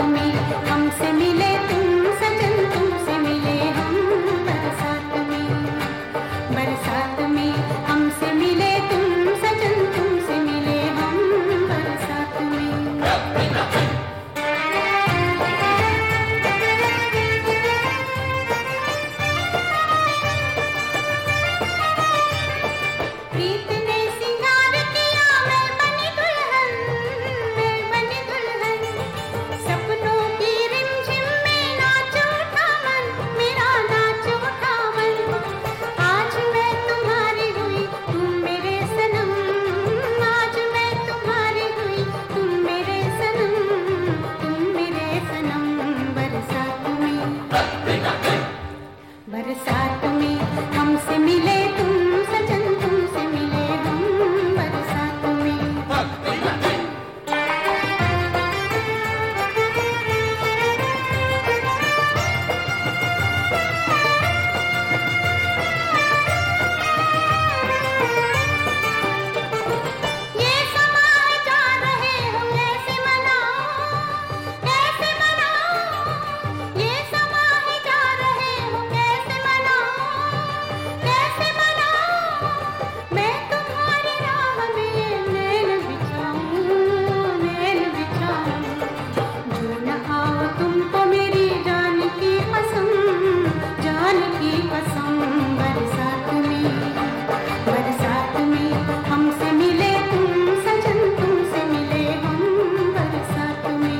में हमसे मिले तुम सजन, तुमसे मिले हम बरसात में हमसे मिले तुम सजन, तुमसे मिले हम बरसात में। प्रीत ने सिंगार किया, मैं बनी दुल्हन, मैं बनी दुल्हन। सपनों की रिमझिम में नाच उठा मन, मेरा नाच उठा मन। आज मैं तुम्हारी हुई, तुम मेरे सनम। आज मैं तुम्हारी हुई, तुम मेरे सनम, तुम मेरे सनम। बरसात में हमसे मिले तुम सजन, तुमसे मिले हम बरसात में। ये समा जा रहे हो कैसे मनाओ, कैसे मनाओ। ये समा जा रहे हो कैसे मनाओ, कैसे मनाओ। मैं तुम्हारी राह में नैन बिछाऊं, नैन बिछाऊं। जो न आओ तुमको मेरी जान की कसम, जान की कसम। बरसात में हमसे मिले तुम सजन, तुमसे मिले हम बरसात में।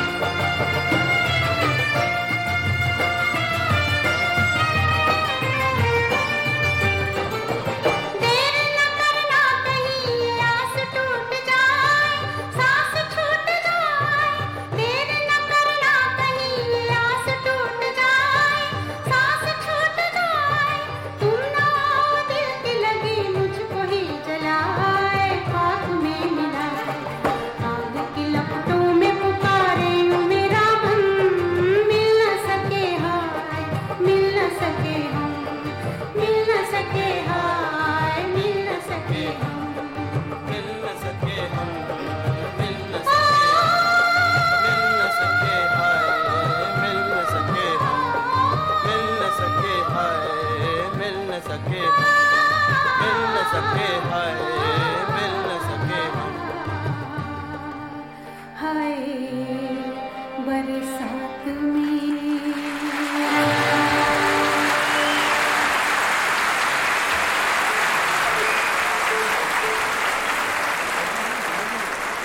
देर न करना कहीं ये आस टूट जाए, सांस छूट जाए। देर न करना कहीं ये आस टूट जाए, सांस छूट जाए। तुम ना आओ दिल की लगी मुझको ही जलाए, खाक में मिलाए। आग की लपटों में पुकारे यूं मेरा मन, मिल न सके हाय, मिल न सके हम, मिल न सके हाय, मिल न सके हम। मिल न सके हम, मिल न सके, मिल न सके हाय, मिल न सके हम, मिल न सके हाय, मिल न सके हम, मिल न सके हाय, मिल न सके हम। हाय बरसात